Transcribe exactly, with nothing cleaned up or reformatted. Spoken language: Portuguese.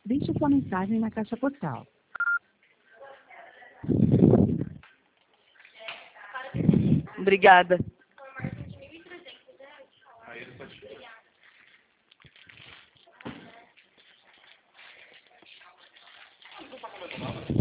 Deixe sua mensagem na caixa postal. Obrigada. Não está comentando nada?